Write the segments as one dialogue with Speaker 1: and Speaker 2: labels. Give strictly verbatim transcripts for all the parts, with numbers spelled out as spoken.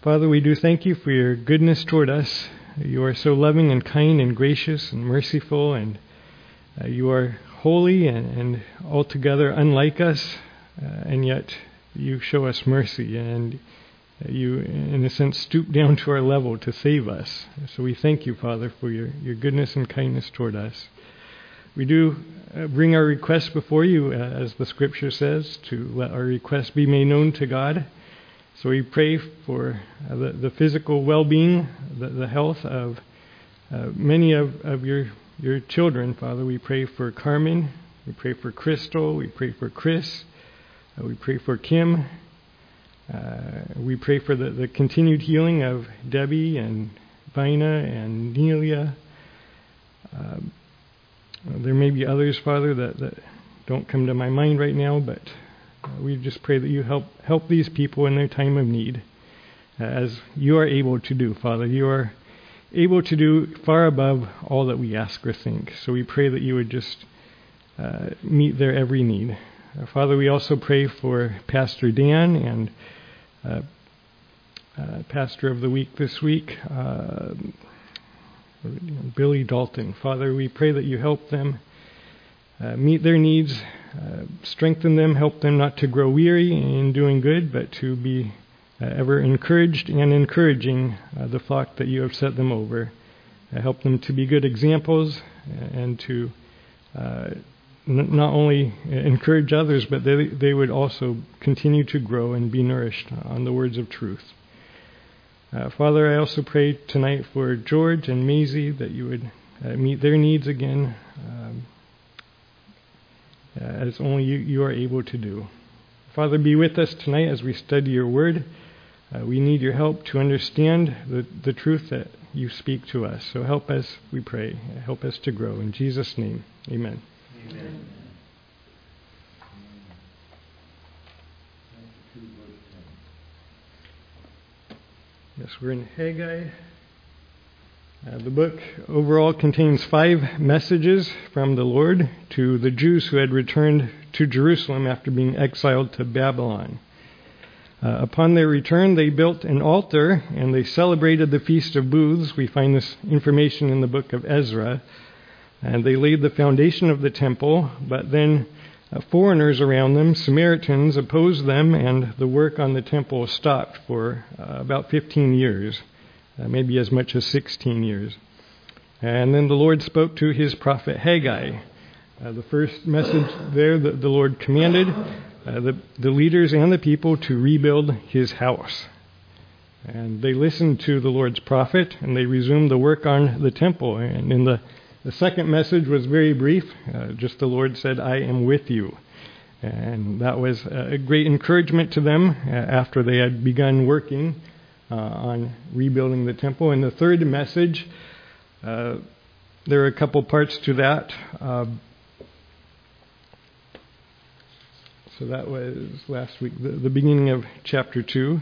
Speaker 1: Father, we do thank you for your goodness toward us. You are so loving and kind and gracious and merciful, and uh, you are holy and, and altogether unlike us, uh, and yet you show us mercy, and you, in a sense, stoop down to our level to save us. So we thank you, Father, for your, your goodness and kindness toward us. We do uh, bring our requests before you, uh, as the Scripture says, to let our requests be made known to God. So we pray for uh, the, the physical well-being, the, the health of uh, many of, of your, your children, Father. We pray for Carmen, we pray for Crystal, we pray for Chris, uh, we pray for Kim. Uh, we pray for the, the continued healing of Debbie and Vina and Nelia. Uh, there may be others, Father, that, that don't come to my mind right now, but uh, we just pray that you help help these people in their time of need, uh, as you are able to do, Father. You are able to do far above all that we ask or think. So we pray that you would just uh, meet their every need. Uh, Father, we also pray for Pastor Dan and Uh, uh, Pastor of the Week this week, uh, Billy Dalton. Father, we pray that you help them uh, meet their needs, uh, strengthen them, help them not to grow weary in doing good, but to be uh, ever encouraged and encouraging uh, the flock that you have set them over. Uh, help them to be good examples and to uh, n- not only encourage others, but they, they would also continue to grow and be nourished on the words of truth. Uh, Father, I also pray tonight for George and Maisie, that you would uh, meet their needs again, um, as only you, you are able to do. Father, be with us tonight as we study your word. Uh, we need your help to understand the, the truth that you speak to us. So help us, we pray. Help us to grow. In Jesus' name, amen. Amen. Yes, we're in Haggai. Uh, the book overall contains five messages from the Lord to the Jews who had returned to Jerusalem after being exiled to Babylon. Uh, upon their return, they built an altar and they celebrated the Feast of Booths. We find this information in the book of Ezra. And they laid the foundation of the temple, but then uh, foreigners around them, Samaritans, opposed them, and the work on the temple stopped for uh, about fifteen years, uh, maybe as much as sixteen years. And then the Lord spoke to his prophet Haggai. Uh, the first message there that the Lord commanded uh, the, the leaders and the people to rebuild his house. And they listened to the Lord's prophet, and they resumed the work on the temple. And in the The second message was very brief. Uh, just the Lord said, I am with you. And that was a great encouragement to them uh, after they had begun working uh, on rebuilding the temple. And the third message, uh, there are a couple parts to that. Uh, so that was last week, the, the beginning of chapter two.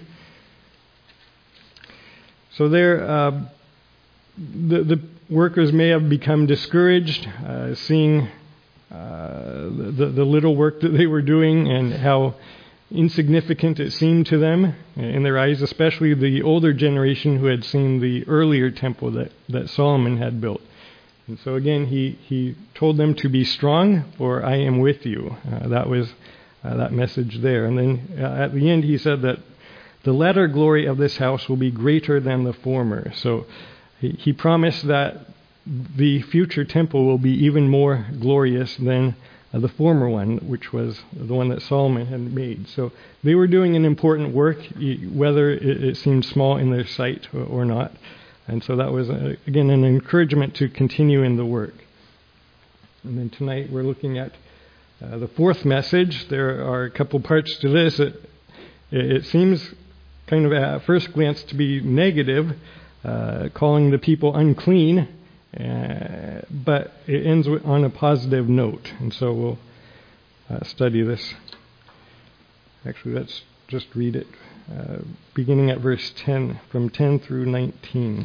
Speaker 1: So there... Uh, The, the workers may have become discouraged, uh, seeing uh, the, the little work that they were doing and how insignificant it seemed to them in their eyes, especially the older generation who had seen the earlier temple that, that Solomon had built. And so again, he, he told them to be strong, for I am with you. Uh, that was uh, that message there. And then uh, at the end, he said that the latter glory of this house will be greater than the former. So he promised that the future temple will be even more glorious than uh, the former one, which was the one that Solomon had made. So they were doing an important work, whether it, it seemed small in their sight or, or not. And so that was, uh, again, an encouragement to continue in the work. And then tonight we're looking at uh, the fourth message. There are a couple parts to this. It, it seems kind of at first glance to be negative, Uh, calling the people unclean, uh, but it ends with, on a positive note. And so we'll uh, study this. Actually, let's just read it, uh, beginning at verse ten, from ten through nineteen.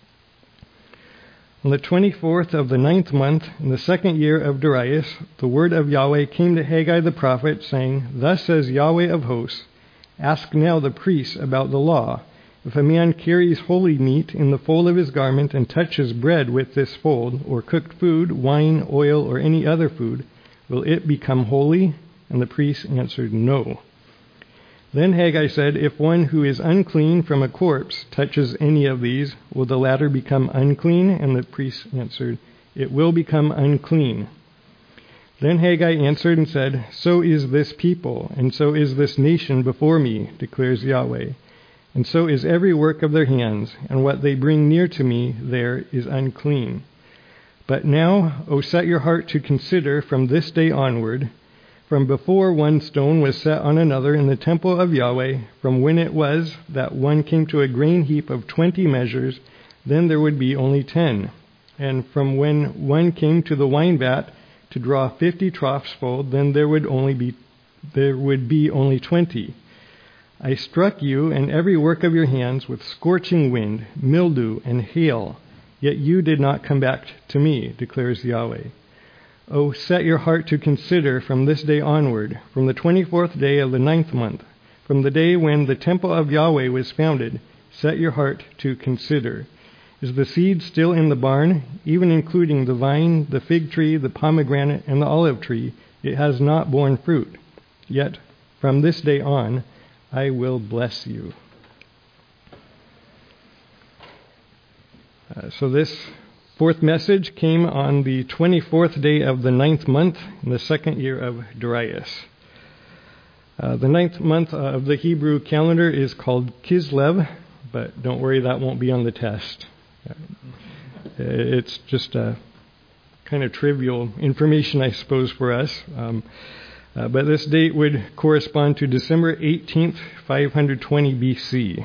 Speaker 1: On the twenty-fourth of the ninth month, in the second year of Darius, the word of Yahweh came to Haggai the prophet, saying, Thus says Yahweh of hosts, Ask now the priests about the law, If a man carries holy meat in the fold of his garment and touches bread with this fold, or cooked food, wine, oil, or any other food, will it become holy? And the priest answered, No. Then Haggai said, If one who is unclean from a corpse touches any of these, will the latter become unclean? And the priest answered, It will become unclean. Then Haggai answered and said, So is this people, and so is this nation before me, declares Yahweh. And so is every work of their hands, and what they bring near to me there is unclean. But now, O set your heart to consider from this day onward, from before one stone was set on another in the temple of Yahweh, from when it was that one came to a grain heap of twenty measures, then there would be only ten. And from when one came to the wine vat to draw fifty troughs full, then there would only be there would be only twenty. I struck you and every work of your hands with scorching wind, mildew, and hail, yet you did not come back to me, declares Yahweh. O set your heart to consider from this day onward, from the twenty-fourth day of the ninth month, from the day when the temple of Yahweh was founded, set your heart to consider. Is the seed still in the barn, even including the vine, the fig tree, the pomegranate, and the olive tree? It has not borne fruit. Yet from this day on, I will bless you. Uh, so this fourth message came on the twenty-fourth day of the ninth month in the second year of Darius. Uh, the ninth month of the Hebrew calendar is called Kislev, but don't worry, that won't be on the test. Uh, it's just a kind of trivial information, I suppose, for us. Um, uh, but this date would correspond to December eighteenth, five twenty B C.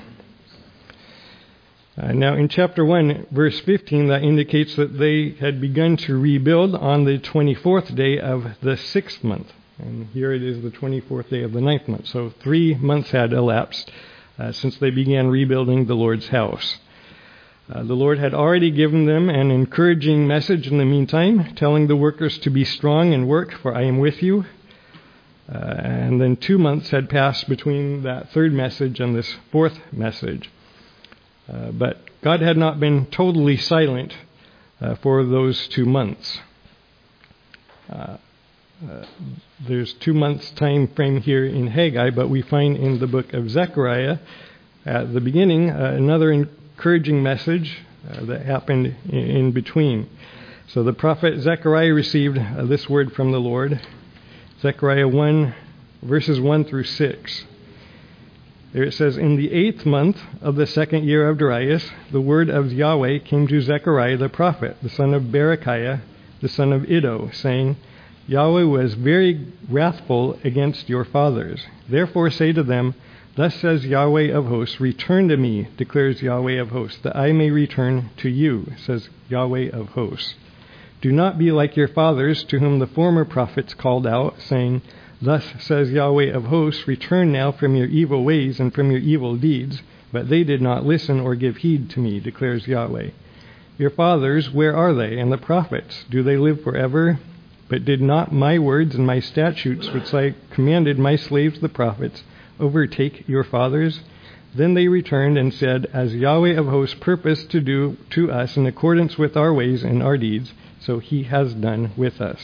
Speaker 1: Uh, now, in chapter one, verse fifteen, that indicates that they had begun to rebuild on the twenty-fourth day of the sixth month. And here it is the twenty-fourth day of the ninth month. So three months had elapsed uh, since they began rebuilding the Lord's house. Uh, the Lord had already given them an encouraging message in the meantime, telling the workers to be strong and work, for I am with you. Uh, and then two months had passed between that third message and this fourth message. Uh, but God had not been totally silent uh, for those two months. Uh, uh, there's two months time frame here in Haggai, but we find in the book of Zechariah at the beginning uh, another encouraging message uh, that happened in, in between. So the prophet Zechariah received uh, this word from the Lord. Zechariah one, verses one through six. There it says, In the eighth month of the second year of Darius, the word of Yahweh came to Zechariah the prophet, the son of Berechiah, the son of Iddo, saying, Yahweh was very wrathful against your fathers. Therefore say to them, Thus says Yahweh of hosts, Return to me, declares Yahweh of hosts, that I may return to you, says Yahweh of hosts. Do not be like your fathers, to whom the former prophets called out, saying, Thus says Yahweh of hosts, Return now from your evil ways and from your evil deeds. But they did not listen or give heed to me, declares Yahweh. Your fathers, where are they? And the prophets, do they live forever? But did not my words and my statutes, which I commanded my slaves the prophets, overtake your fathers? Then they returned and said, As Yahweh of hosts purposed to do to us in accordance with our ways and our deeds, so he has done with us.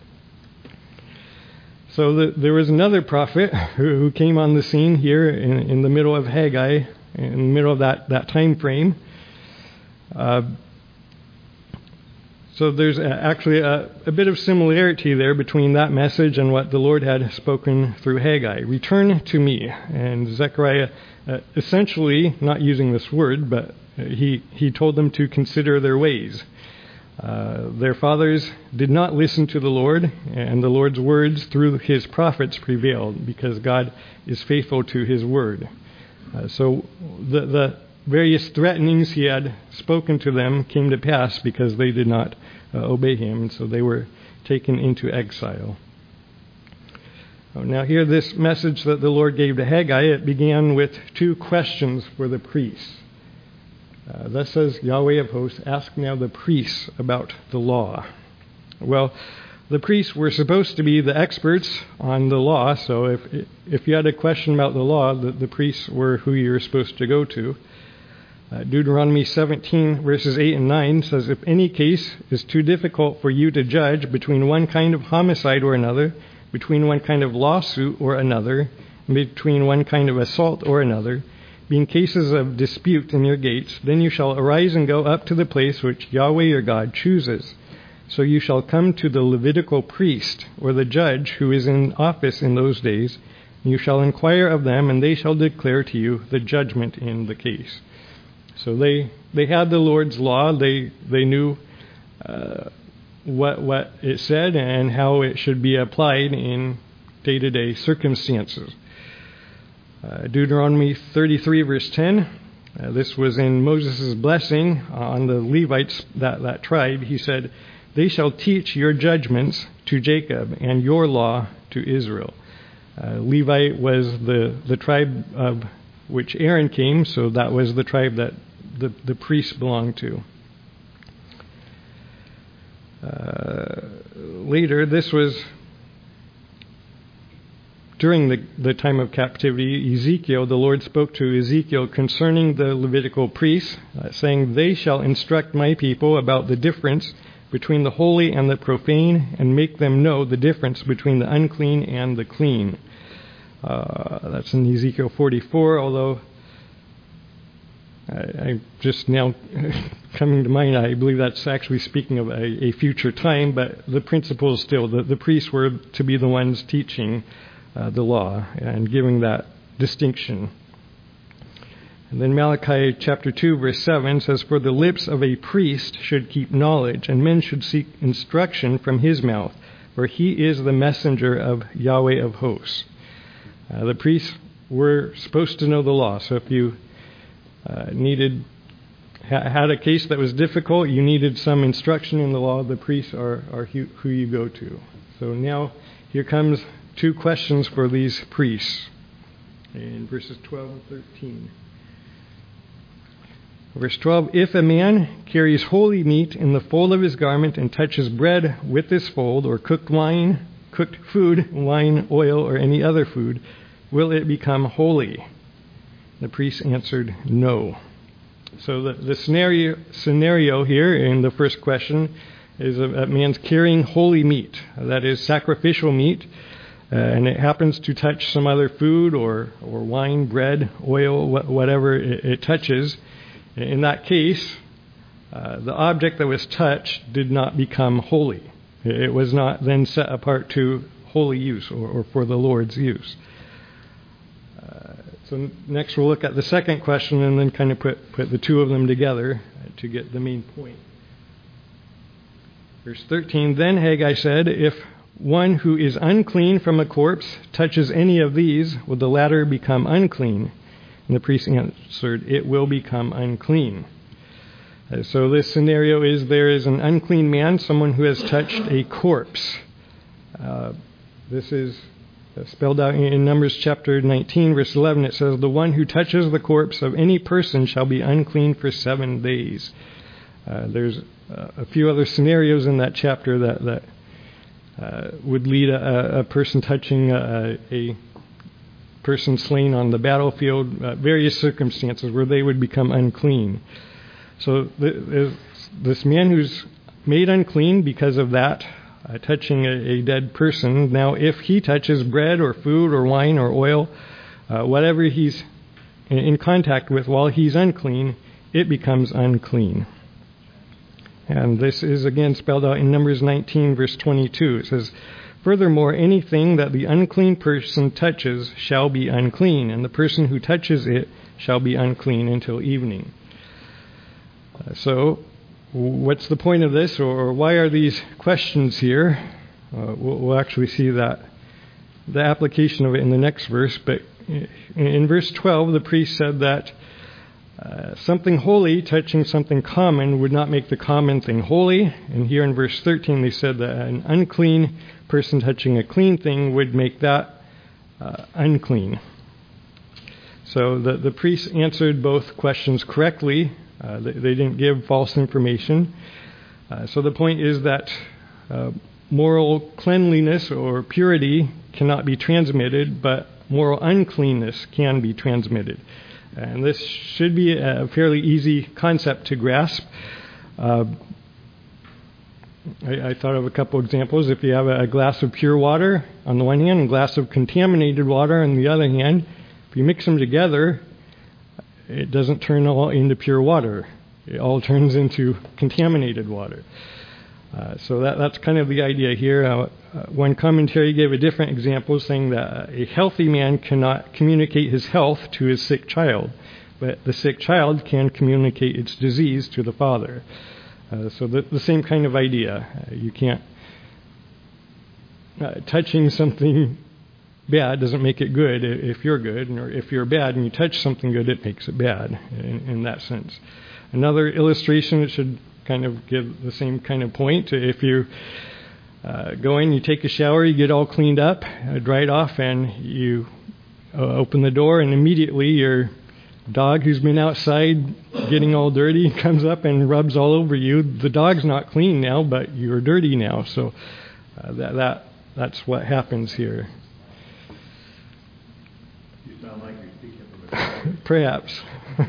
Speaker 1: So the, there was another prophet who, who came on the scene here in, in the middle of Haggai, in the middle of that, that time frame. Uh, so there's a, actually a, a bit of similarity there between that message and what the Lord had spoken through Haggai. Return to me. And Zechariah, uh, essentially, not using this word, but he, he told them to consider their ways. Uh, their fathers did not listen to the Lord, and the Lord's words through his prophets prevailed because God is faithful to his word. Uh, so the, the various threatenings he had spoken to them came to pass because they did not uh, obey him, and so they were taken into exile. Oh, now here, this message that the Lord gave to Haggai, it began with two questions for the priests. Uh, thus says Yahweh of hosts, ask now the priests about the law. Well, the priests were supposed to be the experts on the law, so if if you had a question about the law, the, the priests were who you were supposed to go to. Uh, Deuteronomy seventeen, verses eight and nine says, if any case is too difficult for you to judge between one kind of homicide or another, between one kind of lawsuit or another, and between one kind of assault or another, being cases of dispute in your gates, then you shall arise and go up to the place which Yahweh your God chooses. So you shall come to the Levitical priest, or the judge who is in office in those days, and you shall inquire of them, and they shall declare to you the judgment in the case. So they they had the Lord's law. They they knew uh, what what it said and how it should be applied in day-to-day circumstances. Uh, Deuteronomy thirty-three, verse ten. Uh, this was in Moses' blessing on the Levites, that, that tribe. He said, they shall teach your judgments to Jacob and your law to Israel. Uh, Levi was the, the tribe of which Aaron came, so that was the tribe that the, the priests belonged to. Uh, later, this was during the, the time of captivity. Ezekiel, the Lord spoke to Ezekiel concerning the Levitical priests, uh, saying, they shall instruct my people about the difference between the holy and the profane, and make them know the difference between the unclean and the clean. Uh, that's in Ezekiel forty-four, although I, I just now coming to mind, I believe that's actually speaking of a, a future time, but the principle is still, the, the priests were to be the ones teaching uh, the law and giving that distinction. And then Malachi chapter two, verse seven says, for the lips of a priest should keep knowledge, and men should seek instruction from his mouth, for he is the messenger of Yahweh of hosts. Uh, the priests were supposed to know the law, so if you uh, needed ha- had a case that was difficult, you needed some instruction in the law, the priests are, are who, who you go to. So now here comes two questions for these priests in verses twelve and thirteen. Verse twelve, if a man carries holy meat in the fold of his garment and touches bread with this fold, or cooked wine, cooked food, wine, oil, or any other food, will it become holy? The priest answered, no. So the, the scenario, scenario here in the first question is a, a man's carrying holy meat, that is sacrificial meat, uh, and it happens to touch some other food or, or wine, bread, oil, wh- whatever it, it touches. In that case, uh, the object that was touched did not become holy. It was not then set apart to holy use or, or for the Lord's use. Uh, so next we'll look at the second question and then kind of put, put the two of them together to get the main point. Verse thirteen, then Haggai said, if one who is unclean from a corpse touches any of these, will the latter become unclean? And the priest answered, it will become unclean. Uh, so this scenario is there is an unclean man, someone who has touched a corpse. Uh, this is spelled out in Numbers chapter nineteen, verse eleven. It says, the one who touches the corpse of any person shall be unclean for seven days. Uh, there's uh, a few other scenarios in that chapter that, that uh, would lead a, a person touching a, a person slain on the battlefield, uh, various circumstances where they would become unclean. So th- this man who's made unclean because of that, uh, touching a, a dead person, now if he touches bread or food or wine or oil, uh, whatever he's in, in contact with while he's unclean, it becomes unclean. And this is again spelled out in Numbers nineteen, verse twenty-two. It says, furthermore, anything that the unclean person touches shall be unclean, and the person who touches it shall be unclean until evening. Uh, so, what's the point of this, or why are these questions here? Uh, we'll, we'll actually see that the application of it in the next verse. But in, in verse twelve, the priest said that uh, something holy touching something common would not make the common thing holy. And here in verse thirteen, they said that an unclean person touching a clean thing would make that uh, unclean. So the, the priests answered both questions correctly. Uh, they, they didn't give false information. Uh, so the point is that uh, moral cleanliness or purity cannot be transmitted, but moral uncleanness can be transmitted. And this should be a fairly easy concept to grasp. Uh, I, I thought of a couple examples. If you have a, a glass of pure water on the one hand and a glass of contaminated water on the other hand, if you mix them together, it doesn't turn all into pure water. It all turns into contaminated water. Uh, so that, that's kind of the idea here. Uh, uh, one commentary gave a different example, saying that a healthy man cannot communicate his health to his sick child, but the sick child can communicate its disease to the father. Uh, so the, the same kind of idea. Uh, you can't... Uh, touching something bad doesn't make it good if you're good, or if you're bad and you touch something good, it makes it bad in, in that sense. Another illustration that should kind of give the same kind of point. If you uh, go in, you take a shower, you get all cleaned up, uh, dried off, and you uh, open the door, and immediately your dog who's been outside getting all dirty comes up and rubs all over you. The dog's not clean now, but you're dirty now. So uh, that that that's what happens here.
Speaker 2: You sound like you're speaking from experience.
Speaker 1: Perhaps.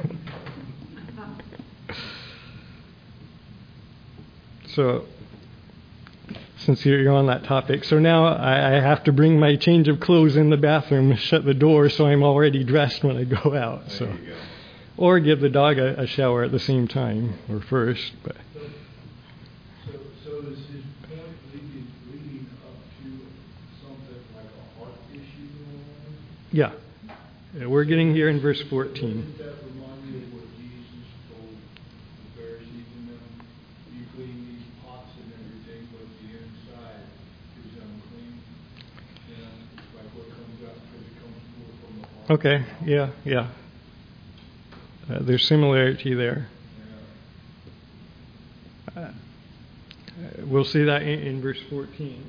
Speaker 1: So, since you're on that topic, so now I, I have to bring my change of clothes in the bathroom, shut the door, so I'm already dressed when I go out.
Speaker 2: There
Speaker 1: So,
Speaker 2: you go.
Speaker 1: or give the dog a, a shower at the same time or first. But
Speaker 3: So, so, so is his point leading, leading up to something like a heart issue going on?
Speaker 1: yeah, Yeah, we're getting here in verse fourteen.
Speaker 3: Doesn't that remind you of what Jesus told the Pharisees and them? You clean these pots and everything, but the inside is unclean. You know, it's like what comes out because it comes forth from the heart.
Speaker 1: Okay, yeah, yeah. Uh, there's similarity there.
Speaker 3: Yeah.
Speaker 1: Uh, we'll see that in, in verse fourteen.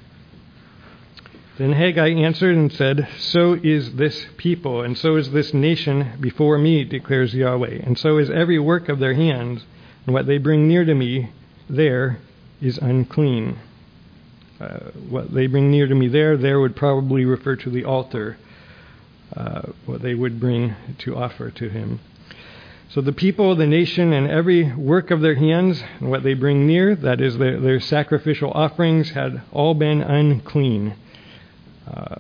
Speaker 1: Then Haggai answered and said, "So is this people, and so is this nation before me, declares Yahweh. And so is every work of their hands, and what they bring near to me there is unclean." Uh, what they bring near to me there, there would probably refer to the altar, uh, what they would bring to offer to him. So the people, the nation, and every work of their hands, and what they bring near, that is their, their sacrificial offerings, had all been unclean. Uh,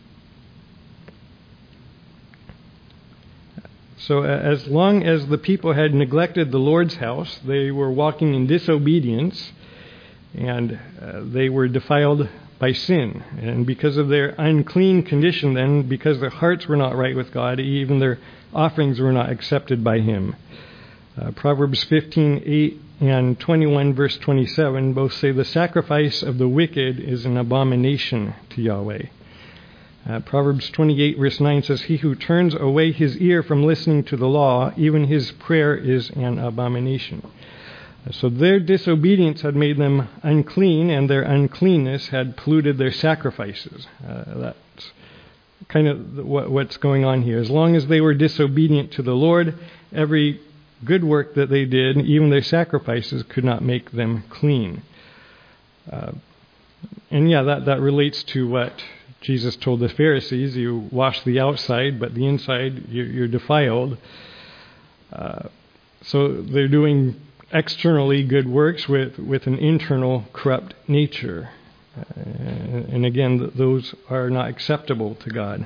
Speaker 1: so as long as the people had neglected the Lord's house, they were walking in disobedience, and uh, they were defiled by sin. And because of their unclean condition then, because their hearts were not right with God, even their offerings were not accepted by Him. Uh, Proverbs fifteen eight and twenty-one verse twenty-seven both say the sacrifice of the wicked is an abomination to Yahweh. Uh, Proverbs twenty-eight verse nine says, "He who turns away his ear from listening to the law, even his prayer is an abomination." Uh, so their disobedience had made them unclean, and their uncleanness had polluted their sacrifices. Uh, that's kind of what, what's going on here. As long as they were disobedient to the Lord, every good work that they did, even their sacrifices, could not make them clean. Uh, and yeah, that, that relates to what Jesus told the Pharisees. You wash the outside, but the inside you're, you're defiled. Uh, so they're doing externally good works with, with an internal corrupt nature. Uh, and again, th- those are not acceptable to God.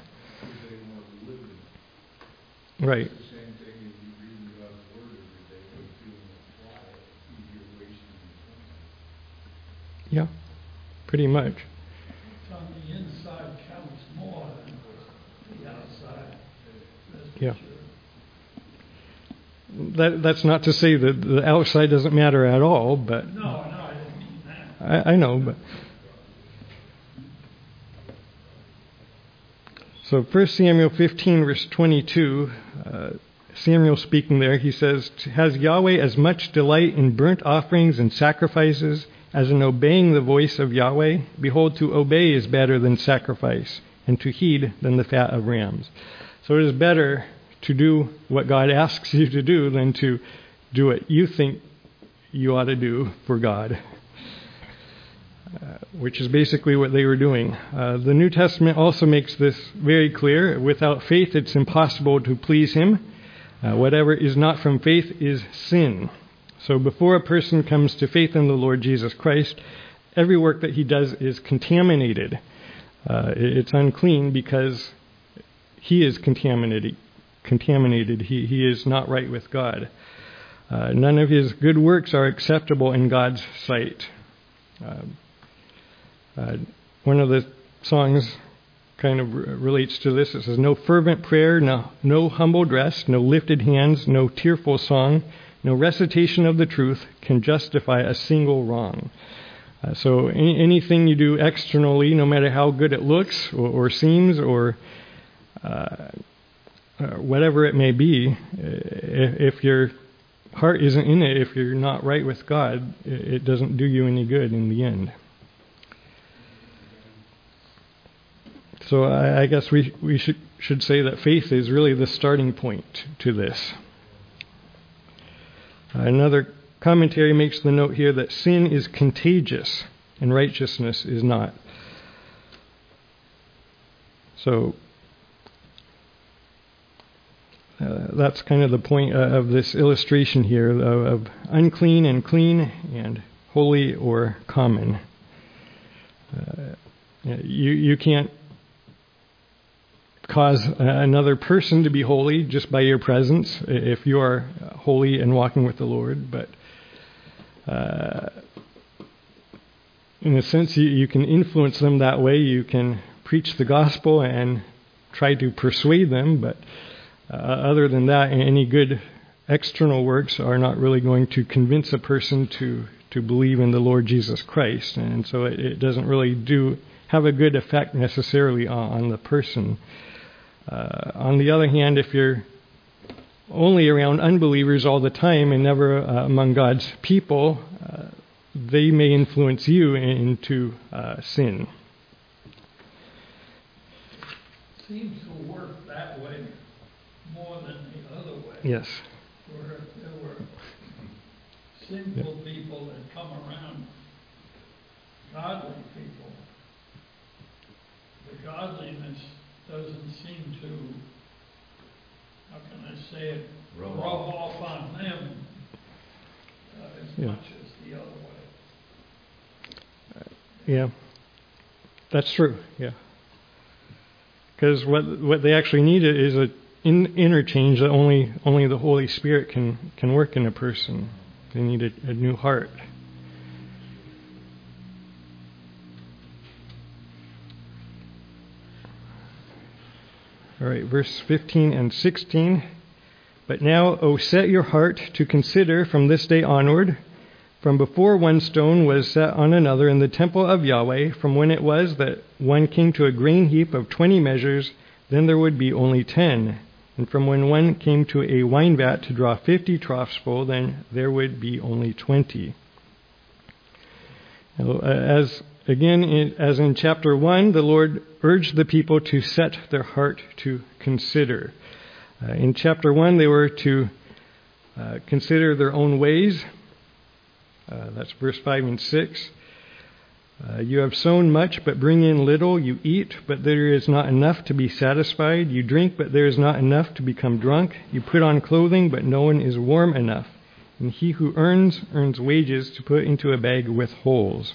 Speaker 1: Right. Yeah, pretty much.
Speaker 3: On the inside counts more than the outside.
Speaker 1: Yeah. That that's not to say that the outside doesn't matter at all, but
Speaker 3: No, no, I didn't mean that.
Speaker 1: I, I know, but so First Samuel fifteen verse twenty-two, uh, Samuel speaking there, he says, "Has Yahweh as much delight in burnt offerings and sacrifices as in obeying the voice of Yahweh? Behold, to obey is better than sacrifice, and to heed than the fat of rams." So it is better to do what God asks you to do than to do what you think you ought to do for God. uh, which is basically what they were doing. Uh, the New Testament also makes this very clear. Without faith, it's impossible to please Him. Uh, whatever is not from faith is sin. So before a person comes to faith in the Lord Jesus Christ, every work that he does is contaminated. Uh, it's unclean because he is contaminated. Contaminated. He he is not right with God. Uh, none of his good works are acceptable in God's sight. Uh, uh, one of the songs kind of r- relates to this. It says, "No fervent prayer, no no humble dress, no lifted hands, no tearful song, no recitation of the truth can justify a single wrong." Uh, so any, anything you do externally, no matter how good it looks or, or seems or uh, uh, whatever it may be, if, if your heart isn't in it, if you're not right with God, it, it doesn't do you any good in the end. So I, I guess we, we should, should say that faith is really the starting point to this. Uh, another commentary makes the note here that sin is contagious and righteousness is not. So uh, that's kind of the point uh, of this illustration here of, of unclean and clean and holy or common. Uh, you you can't cause another person to be holy just by your presence if you are holy and walking with the Lord, but Uh, in a sense, you, you can influence them that way. You can preach the gospel and try to persuade them, but uh, other than that, any good external works are not really going to convince a person to, to believe in the Lord Jesus Christ. And so it, it doesn't really do have a good effect necessarily on, on the person. Uh, on the other hand, if you're only around unbelievers all the time and never uh, among God's people, uh, they may influence you into uh, sin.
Speaker 4: Seems to work that way more than the other way.
Speaker 1: Yes.
Speaker 4: Where if there were sinful yeah. people that come around godly people, the godliness doesn't seem to, how can I say it, rub off on them uh, as yeah. much as the other way.
Speaker 1: Uh, yeah, that's true, yeah. Because what what they actually need is an in, interchange that only only the Holy Spirit can, can work in a person. They need a, a new heart. All right, verse fifteen and sixteen. "But now, O set your heart to consider from this day onward, from before one stone was set on another in the temple of Yahweh, from when it was that one came to a grain heap of twenty measures, then there would be only ten. And from when one came to a wine vat to draw fifty troughs full, then there would be only twenty." As again, as in chapter one, the Lord urged the people to set their heart to consider. Uh, in chapter one, they were to uh, consider their own ways. Uh, that's verse five and six. Uh, "You have sown much, but bring in little. You eat, but there is not enough to be satisfied. You drink, but there is not enough to become drunk. You put on clothing, but no one is warm enough. And he who earns, earns wages to put into a bag with holes."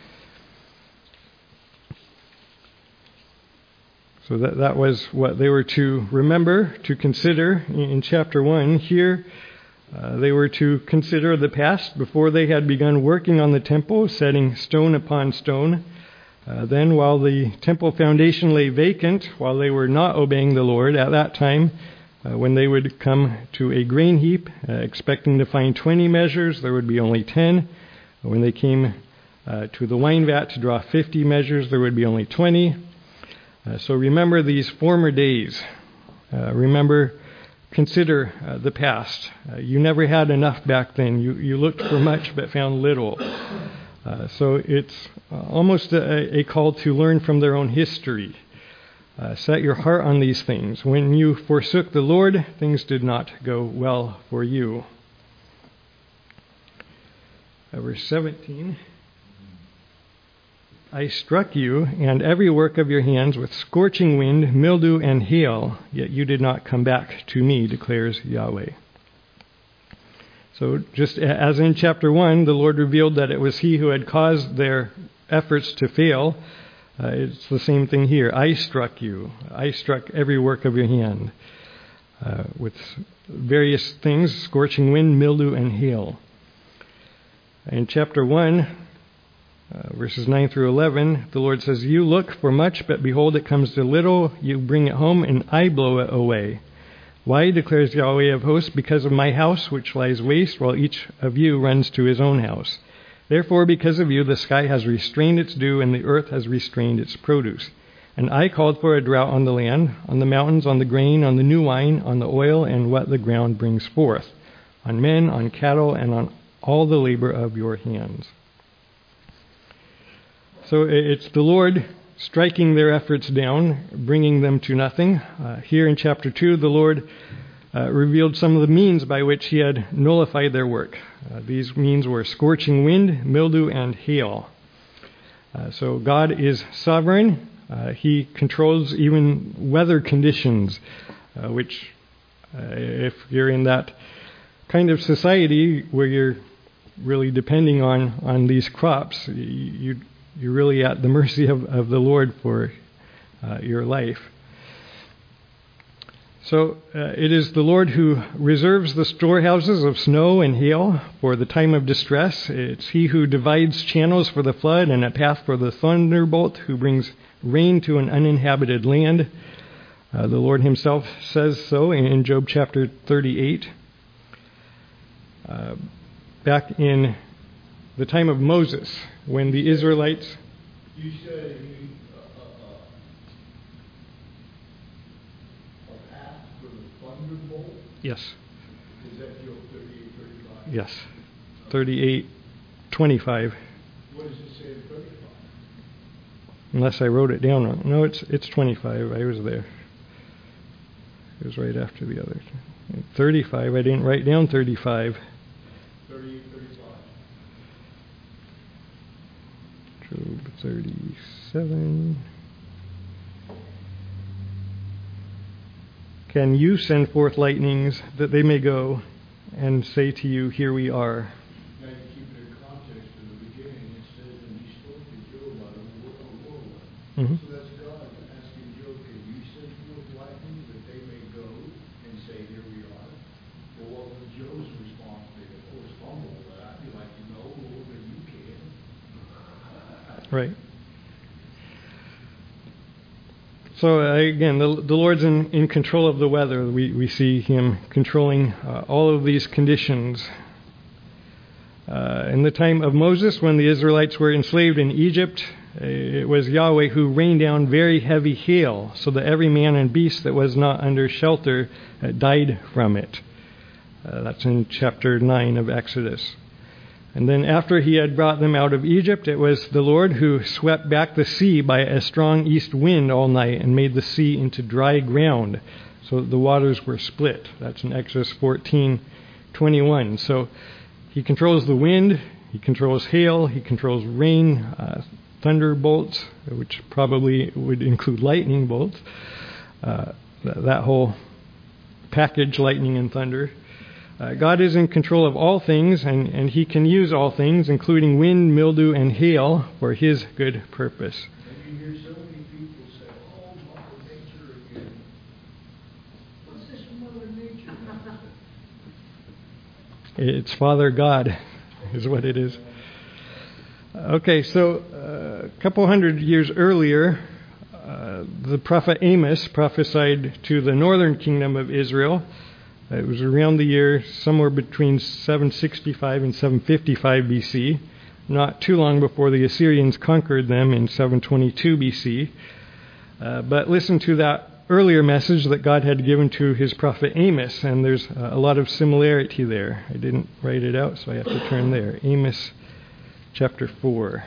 Speaker 1: So that, that was what they were to remember, to consider in, in chapter one. Here, uh, they were to consider the past before they had begun working on the temple, setting stone upon stone. Uh, then, while the temple foundation lay vacant, while they were not obeying the Lord, at that time, uh, when they would come to a grain heap, uh, expecting to find twenty measures, there would be only ten. When they came uh, to the wine vat to draw fifty measures, there would be only twenty. Uh, so remember these former days. Uh, remember, consider uh, the past. Uh, you never had enough back then. You you looked for much but found little. Uh, so it's uh, almost a, a call to learn from their own history. Uh, set your heart on these things. When you forsook the Lord, things did not go well for you. Uh, verse seventeen. I struck you and every work of your hands with scorching wind, mildew, and hail, yet you did not come back to me, declares Yahweh. So just as in chapter one, the Lord revealed that it was he who had caused their efforts to fail. Uh, it's the same thing here. I struck you. I struck every work of your hand uh, with various things, scorching wind, mildew, and hail. In chapter one, uh, verses nine through eleven, the Lord says, you look for much, but behold, it comes to little. You bring it home, and I blow it away. Why, declares Yahweh of hosts? Because of my house, which lies waste, while each of you runs to his own house. Therefore, because of you, the sky has restrained its dew, and the earth has restrained its produce. And I called for a drought on the land, on the mountains, on the grain, on the new wine, on the oil, and what the ground brings forth, on men, on cattle, and on all the labor of your hands. So it's the Lord striking their efforts down, bringing them to nothing. Uh, here in chapter two, the Lord uh, revealed some of the means by which he had nullified their work. Uh, these means were scorching wind, mildew, and hail. Uh, so God is sovereign. Uh, he controls even weather conditions, uh, which uh, if you're in that kind of society where you're really depending on, on these crops, you, you're really at the mercy of, of the Lord for uh, your life. So uh, it is the Lord who reserves the storehouses of snow and hail for the time of distress. It's he who divides channels for the flood and a path for the thunderbolt, who brings rain to an uninhabited land. Uh, the Lord himself says so in Job chapter thirty-eight. Uh, back in the time of Moses, when the Israelites...
Speaker 3: You said he, uh, uh, uh, a path for the thunderbolt?
Speaker 1: Yes.
Speaker 3: Is that Job thirty-eight, thirty-five?
Speaker 1: Yes. thirty-eight, twenty-five.
Speaker 3: What does it say in thirty-five?
Speaker 1: Unless I wrote it down wrong. No, it's it's twenty-five. I was there. It was right after the other. thirty-five. I didn't write down thirty-five.
Speaker 3: thirty-eight, thirty-five.
Speaker 1: Job thirty-seven. Can you send forth lightnings that they may go and say to you, here we are?
Speaker 3: Now you keep it in context in the beginning. It says, and he spoke to Job out of a whirlwind.
Speaker 1: Mm-hmm.
Speaker 3: So that's God asking Job, can you send forth lightning that they may go and say, here we are? Well, what was Job's response? They go, oh, it's humble. But I'd be like, no, Lord, but you can.
Speaker 1: Right. So uh, again, the, the Lord's in, in control of the weather. We, we see him controlling uh, all of these conditions. Uh, in the time of Moses, when the Israelites were enslaved in Egypt, it was Yahweh who rained down very heavy hail, so that every man and beast that was not under shelter uh, died from it. Uh, that's in chapter nine of Exodus. And then after he had brought them out of Egypt, it was the Lord who swept back the sea by a strong east wind all night and made the sea into dry ground, so that the waters were split. That's in Exodus fourteen twenty-one. So he controls the wind, he controls hail, he controls rain, uh, thunderbolts, which probably would include lightning bolts. Uh, th- that whole package, lightning and thunder. Uh, God is in control of all things, and, and he can use all things, including wind, mildew, and hail, for his good purpose.
Speaker 3: And you hear so many people say, oh, Mother Nature again. What's this Mother Nature?
Speaker 1: It's Father God, is what it is. Okay, so uh, a couple hundred years earlier, uh, the prophet Amos prophesied to the northern kingdom of Israel. It was around the year somewhere between seven sixty-five and seven fifty-five B C, not too long before the Assyrians conquered them in seven twenty-two B C. Uh, but listen to that earlier message that God had given to his prophet Amos, and there's a lot of similarity there. I didn't write it out, so I have to turn there. Amos chapter four.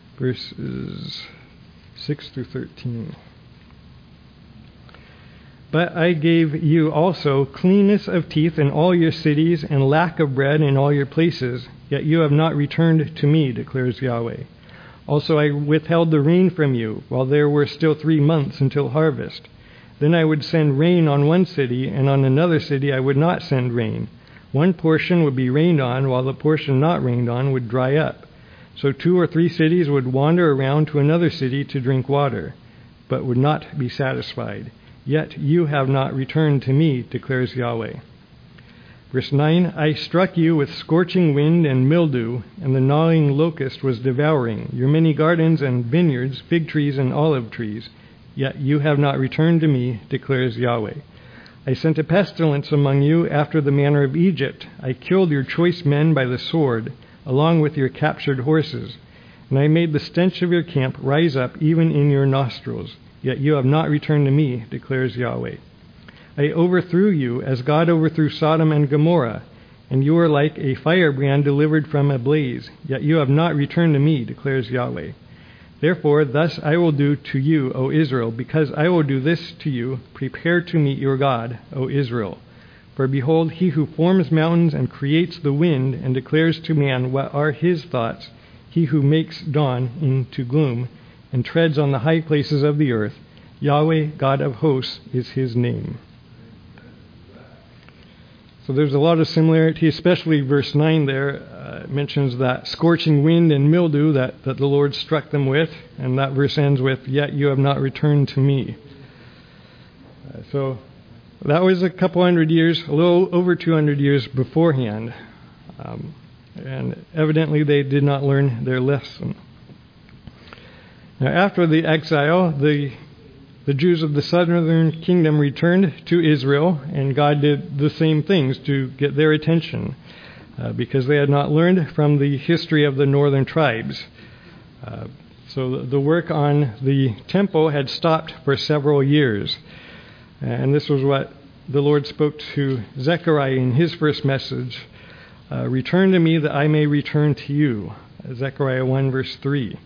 Speaker 1: Verses six through thirteen. But I gave you also cleanness of teeth in all your cities and lack of bread in all your places, yet you have not returned to me, declares Yahweh. Also I withheld the rain from you, while there were still three months until harvest. Then I would send rain on one city, and on another city I would not send rain. One portion would be rained on, while the portion not rained on would dry up. So two or three cities would wander around to another city to drink water, but would not be satisfied. Yet you have not returned to me, declares Yahweh. Verse nine, I struck you with scorching wind and mildew, and the gnawing locust was devouring your many gardens and vineyards, fig trees and olive trees. Yet you have not returned to me, declares Yahweh. I sent a pestilence among you after the manner of Egypt. I killed your choice men by the sword, along with your captured horses. And I made the stench of your camp rise up even in your nostrils. Yet you have not returned to me, declares Yahweh. I overthrew you as God overthrew Sodom and Gomorrah, and you are like a firebrand delivered from a blaze. Yet you have not returned to me, declares Yahweh. Therefore, thus I will do to you, O Israel, because I will do this to you, prepare to meet your God, O Israel. For behold, he who forms mountains and creates the wind and declares to man what are his thoughts, he who makes dawn into gloom and treads on the high places of the earth, Yahweh, God of hosts, is his name. So there's a lot of similarity, especially verse nine there uh, mentions that scorching wind and mildew that, that the Lord struck them with, and that verse ends with, yet you have not returned to me. Uh, so that was a couple hundred years, a little over two hundred years beforehand, um, and evidently they did not learn their lesson. Now after the exile, the The Jews of the southern kingdom returned to Israel, and God did the same things to get their attention uh, because they had not learned from the history of the northern tribes. Uh, so the work on the temple had stopped for several years. And this was what the Lord spoke to Zechariah in his first message. Uh, return to me that I may return to you. Zechariah one verse three.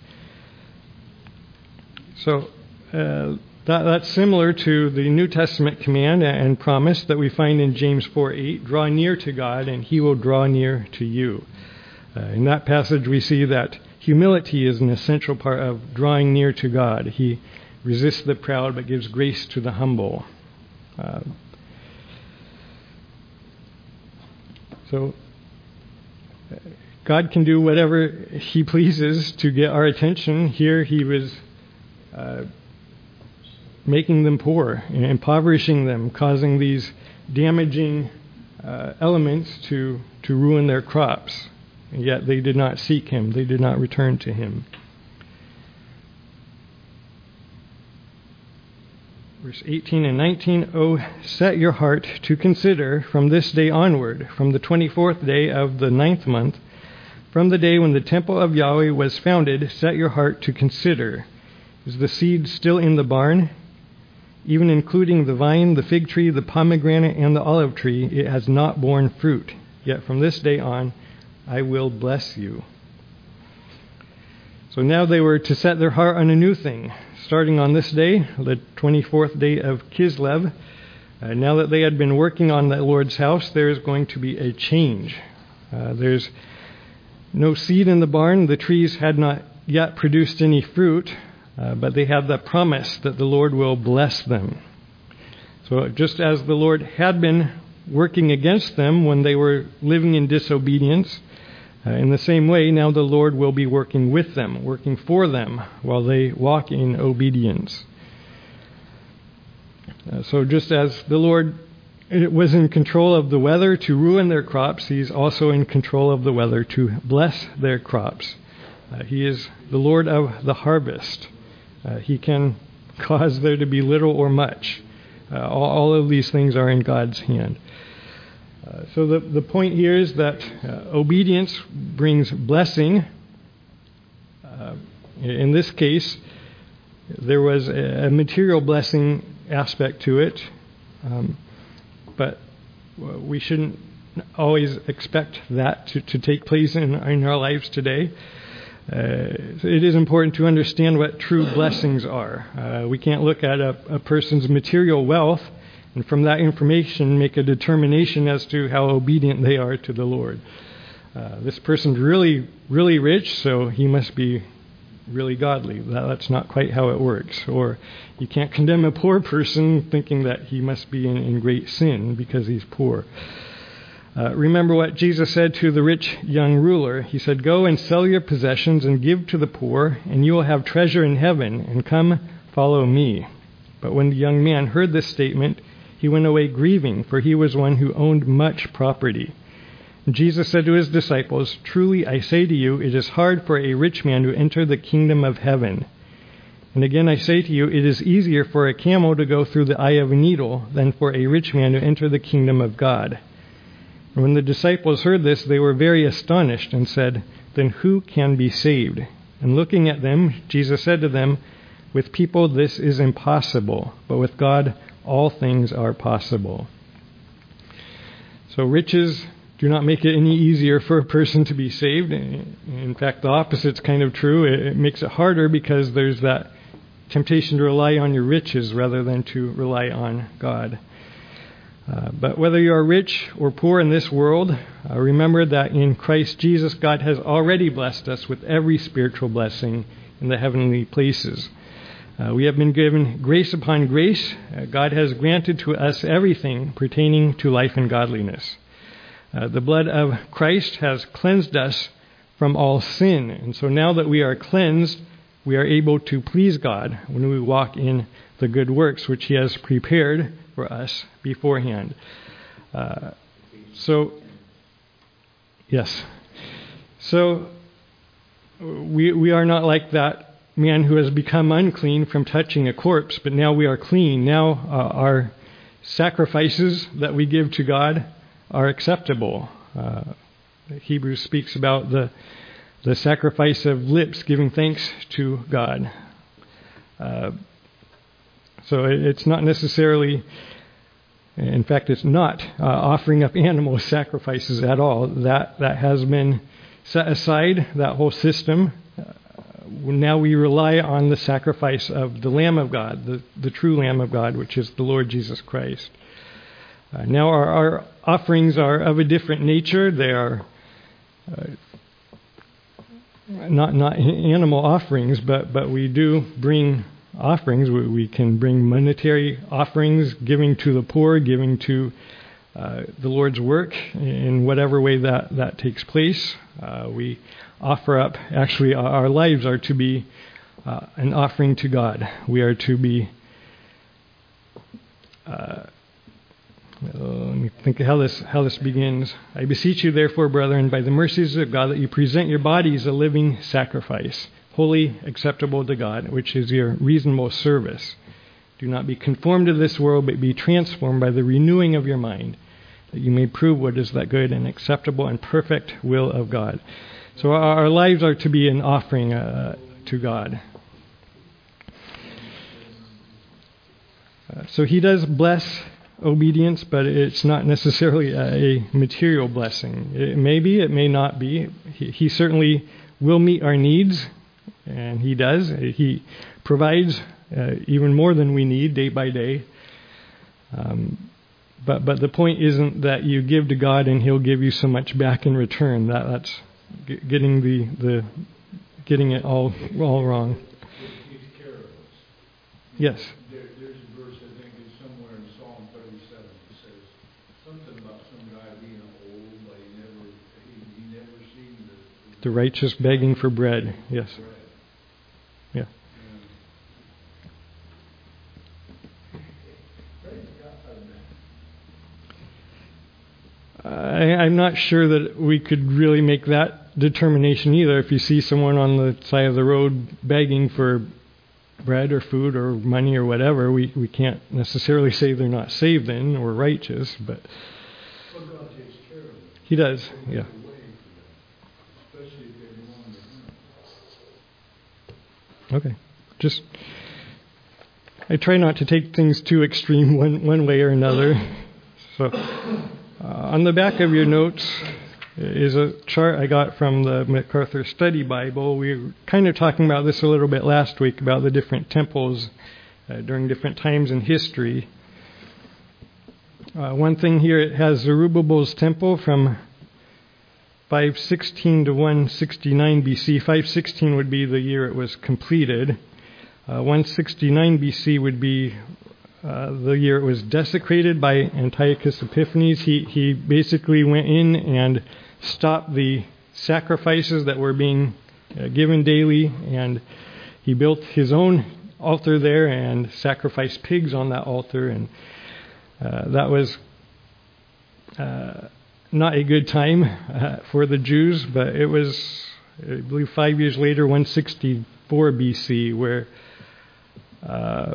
Speaker 1: So uh, That, that's similar to the New Testament command and promise that we find in James four eight, draw near to God and he will draw near to you. Uh, in that passage we see that humility is an essential part of drawing near to God. He resists the proud but gives grace to the humble. Uh, so God can do whatever he pleases to get our attention. Here he was uh, making them poor, impoverishing them, causing these damaging uh, elements to, to ruin their crops. And yet they did not seek him. They did not return to him. Verse eighteen and nineteen, Oh, set your heart to consider from this day onward, from the twenty-fourth day of the ninth month, from the day when the temple of Yahweh was founded, set your heart to consider. Is the seed still in the barn? Even including the vine, the fig tree, the pomegranate, and the olive tree, it has not borne fruit. Yet from this day on, I will bless you. So now they were to set their heart on a new thing. Starting on this day, the twenty-fourth day of Kislev, uh, now that they had been working on the Lord's house, there is going to be a change. Uh, there's no seed in the barn. The trees had not yet produced any fruit. Uh, but they have the promise that the Lord will bless them. So just as the Lord had been working against them when they were living in disobedience, uh, in the same way, now the Lord will be working with them, working for them while they walk in obedience. Uh, so just as the Lord was in control of the weather to ruin their crops, he's also in control of the weather to bless their crops. Uh, he is the Lord of the harvest. Uh, he can cause there to be little or much. Uh, all, all of these things are in God's hand. Uh, so the, the point here is that uh, obedience brings blessing. Uh, in this case, there was a, a material blessing aspect to it, um, but we shouldn't always expect that to, to take place in, in our lives today. Uh, it is important to understand what true blessings are. Uh, we can't look at a, a person's material wealth and from that information make a determination as to how obedient they are to the Lord. Uh, this person's really, really rich, so he must be really godly. That, that's not quite how it works. Or you can't condemn a poor person thinking that he must be in, in great sin because he's poor. Uh, remember what Jesus said to the rich young ruler. He said, "Go and sell your possessions and give to the poor, and you will have treasure in heaven, and come follow me." But when the young man heard this statement, he went away grieving, for he was one who owned much property. And Jesus said to his disciples, "Truly I say to you, it is hard for a rich man to enter the kingdom of heaven. And again I say to you, it is easier for a camel to go through the eye of a needle than for a rich man to enter the kingdom of God." And when the disciples heard this, they were very astonished and said, "Then who can be saved?" And looking at them, Jesus said to them, "With people this is impossible, but with God all things are possible." So riches do not make it any easier for a person to be saved. In fact, the opposite's kind of true. It makes it harder because there's that temptation to rely on your riches rather than to rely on God. Uh, but whether you are rich or poor in this world, uh, remember that in Christ Jesus, God has already blessed us with every spiritual blessing in the heavenly places. Uh, we have been given grace upon grace. Uh, God has granted to us everything pertaining to life and godliness. Uh, the blood of Christ has cleansed us from all sin. And so now that we are cleansed, we are able to please God when we walk in the good works which He has prepared for us beforehand. Uh, so, yes. So, we we are not like that man who has become unclean from touching a corpse, but now we are clean. Now uh, our sacrifices that we give to God are acceptable. Uh, Hebrews speaks about the the sacrifice of lips giving thanks to God. Uh, so it, it's not necessarily, in fact, it's not uh, offering up animal sacrifices at all. That that has been set aside, that whole system. Uh, now we rely on the sacrifice of the Lamb of God, the, the true Lamb of God, which is the Lord Jesus Christ. Uh, now our, our offerings are of a different nature. They are uh, not not animal offerings, but, but we do bring offerings. We, we can bring monetary offerings, giving to the poor, giving to uh, the Lord's work in whatever way that, that takes place. Uh, we offer up, actually our, our lives are to be uh, an offering to God. We are to be uh, Uh, let me think of how this how this begins. "I beseech you, therefore, brethren, by the mercies of God, that you present your bodies a living sacrifice, holy, acceptable to God, which is your reasonable service. Do not be conformed to this world, but be transformed by the renewing of your mind, that you may prove what is that good and acceptable and perfect will of God." So our, our lives are to be an offering uh, to God. Uh, so He does bless obedience, but it's not necessarily a material blessing. It may be, it may not be. He, he certainly will meet our needs, and He does. He provides uh, even more than we need day by day. Um, but but the point isn't that you give to God and He'll give you so much back in return. That that's getting the the getting it all all wrong. Yes. The righteous begging for bread. Yes. Yeah. I, I'm not sure that we could really make that determination either. If you see someone on the side of the road begging for bread or food or money or whatever, we, we can't necessarily say they're not saved then or righteous, but He does, yeah. Okay. Just, I try not to take things too extreme one, one way or another. So, uh, on the back of your notes is a chart I got from the MacArthur Study Bible. We were kind of talking about this a little bit last week, about the different temples uh, during different times in history. Uh, one thing here, it has Zerubbabel's temple from five sixteen to one sixty-nine B C. five sixteen would be the year it was completed. Uh, one sixty-nine B C would be uh, the year it was desecrated by Antiochus Epiphanes. He, he basically went in and stopped the sacrifices that were being uh, given daily, and he built his own altar there and sacrificed pigs on that altar, and uh, that was uh, not a good time uh, for the Jews, but it was, I believe, five years later, one sixty-four B C, where uh,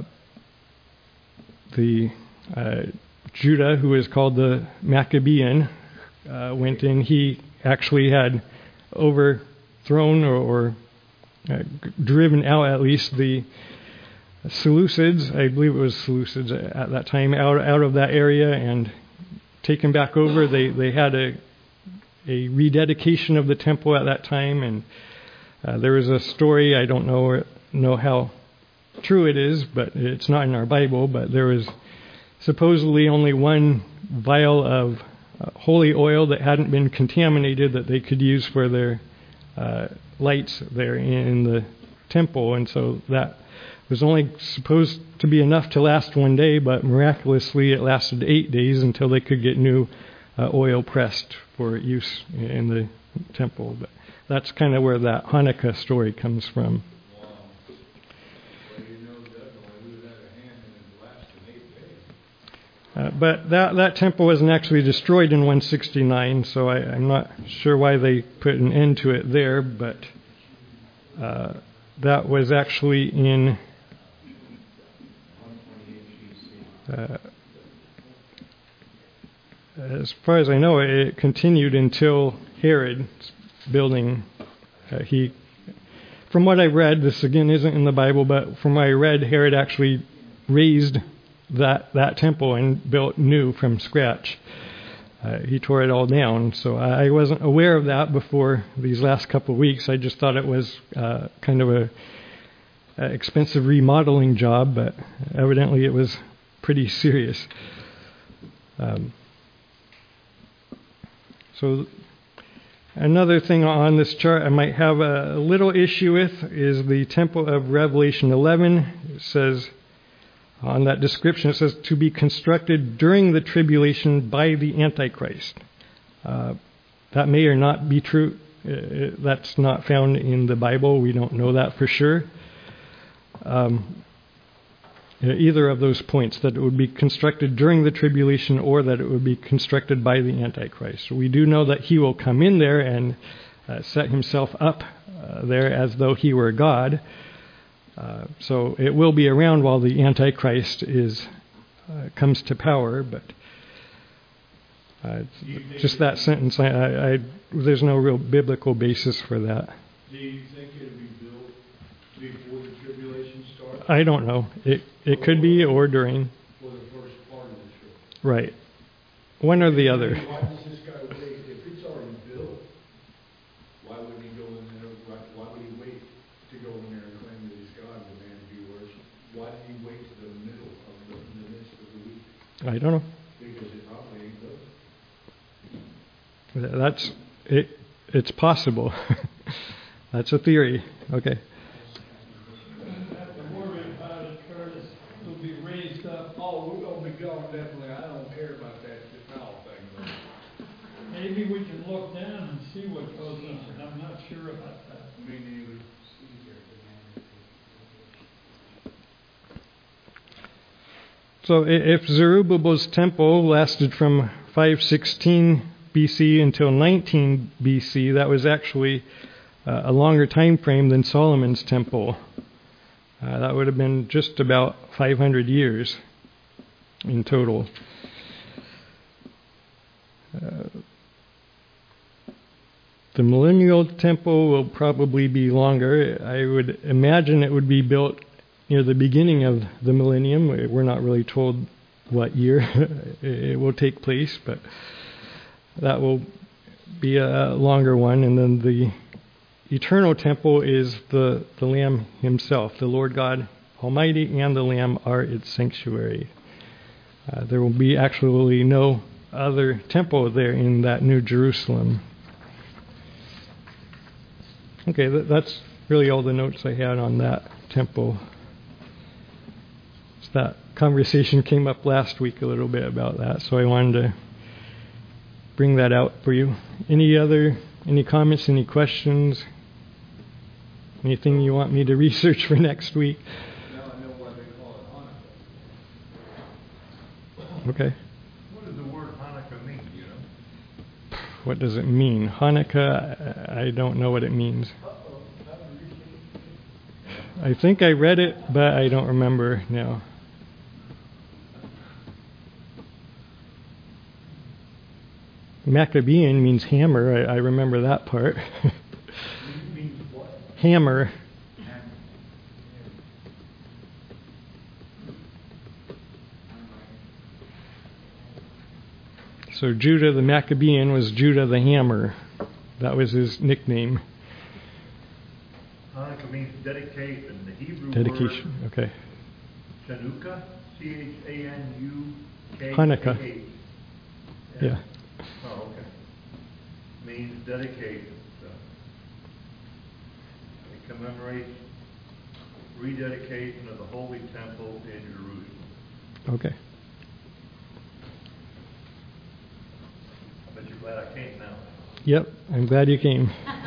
Speaker 1: the uh, Judah, who is called the Maccabean, uh, went in. He actually had overthrown or, or uh, driven out at least the Seleucids, I believe it was Seleucids at that time, out out of that area and taken back over. They they had a a rededication of the temple at that time, and uh, there was a story, I don't know know how true it is, but it's not in our Bible, but there was supposedly only one vial of uh, holy oil that hadn't been contaminated that they could use for their uh, lights there in the temple, and so that was only supposed to be enough to last one day, but miraculously it lasted eight days until they could get new uh, oil pressed for use in the temple. But that's kind of where that Hanukkah story comes from.
Speaker 3: Wow. Well, you know definitely who had a hand in it lasting eight days.
Speaker 1: Uh, but that, that temple wasn't actually destroyed in one sixty-nine, so I, I'm not sure why they put an end to it there, but uh, that was actually in Uh, as far as I know, it continued until Herod's building. Uh, he, from what I read, this again isn't in the Bible, but from what I read, Herod actually raised that that temple and built new from scratch. Uh, he tore it all down, so I wasn't aware of that before these last couple of weeks. I just thought it was uh, kind of a, a expensive remodeling job, but evidently it was pretty serious. Um, so another thing on this chart I might have a little issue with is the temple of Revelation eleven. It says on that description, it says to be constructed during the tribulation by the Antichrist. Uh, that may or not be true. Uh, that's not found in the Bible. We don't know that for sure. Um, Either of those points, that it would be constructed during the tribulation or that it would be constructed by the Antichrist. We do know that he will come in there and uh, set himself up uh, there as though he were God. Uh, so it will be around while the Antichrist is uh, comes to power. But uh, just that sentence, I, I, I, there's no real biblical basis for that.
Speaker 3: Do you think it'll be built before the tribulation starts?
Speaker 1: I don't know. It it could be or during.
Speaker 3: For the first part of the trip.
Speaker 1: Right. One or the other.
Speaker 3: Why does this guy wait? If it's already built, why would he go in there? Why, why would he wait to go in there and claim that he's God and demand to be worshipped? Why did he wait to the middle of the, in the midst of the week?
Speaker 1: I don't know.
Speaker 3: Because it probably ain't built.
Speaker 1: That's it. It's possible. That's a theory. Okay.
Speaker 4: Maybe we can look down and see what goes on. I'm not sure about that.
Speaker 3: Me neither.
Speaker 1: So if Zerubbabel's temple lasted from five sixteen B C until nineteen B C, that was actually uh, a longer time frame than Solomon's temple. Uh, that would have been just about five hundred years in total. Uh, The millennial temple will probably be longer. I would imagine it would be built near the beginning of the millennium. We're not really told what year it will take place, but that will be a longer one. And then the eternal temple is the, the Lamb himself. The Lord God Almighty and the Lamb are its sanctuary. Uh, there will be actually no other temple there in that New Jerusalem. Okay, th- that's really all the notes I had on that temple. So that conversation came up last week a little bit about that, so I wanted to bring that out for you. Any other, any comments, any questions? Anything you want me to research for next week?
Speaker 3: Now I know why they call it Hanukkah.
Speaker 1: Okay.
Speaker 2: What does the word Hanukkah mean, do you know?
Speaker 1: What does it mean? Hanukkah, I don't know what it means. I think I read it, but I don't remember now. Maccabean means hammer. I, I remember that part.
Speaker 3: Means what?
Speaker 1: Hammer. So Judah the Maccabean was Judah the Hammer. That was his nickname.
Speaker 2: Hanukkah means dedicate, and the Hebrew
Speaker 1: Dedication.
Speaker 2: word
Speaker 1: Okay.
Speaker 2: Chanukah, C H A N U K A H.
Speaker 1: Hanukkah. Yeah.
Speaker 2: Oh, okay. Means dedicate. So it commemorates rededication of the Holy Temple in Jerusalem.
Speaker 1: Okay.
Speaker 2: But you're glad I came now.
Speaker 1: Yep. I'm glad you came.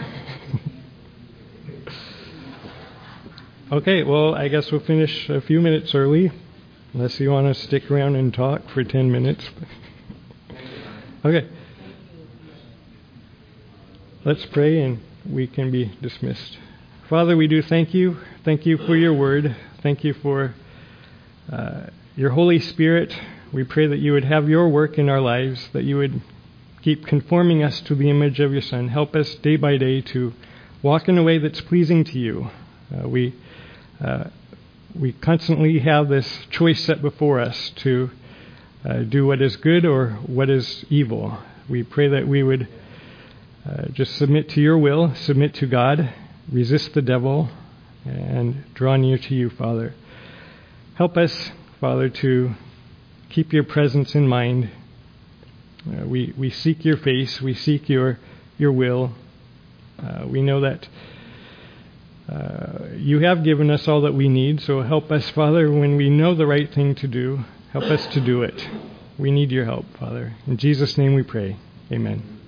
Speaker 1: Okay, well, I guess we'll finish a few minutes early, unless you want to stick around and talk for ten minutes. Okay. Let's pray and we can be dismissed. Father, we do thank you. Thank you for your word. Thank you for uh, your Holy Spirit. We pray that you would have your work in our lives, that you would keep conforming us to the image of your Son. Help us day by day to walk in a way that's pleasing to you. Uh, we uh, we constantly have this choice set before us to uh, do what is good or what is evil. We pray that we would uh, just submit to your will, submit to God, resist the devil, and draw near to you, Father. Help us, Father, to keep your presence in mind. Uh, we we seek your face, we seek your your will. Uh, we know that uh, you have given us all that we need, so help us, Father, when we know the right thing to do, help us to do it. We need your help, Father. In Jesus' name we pray. Amen.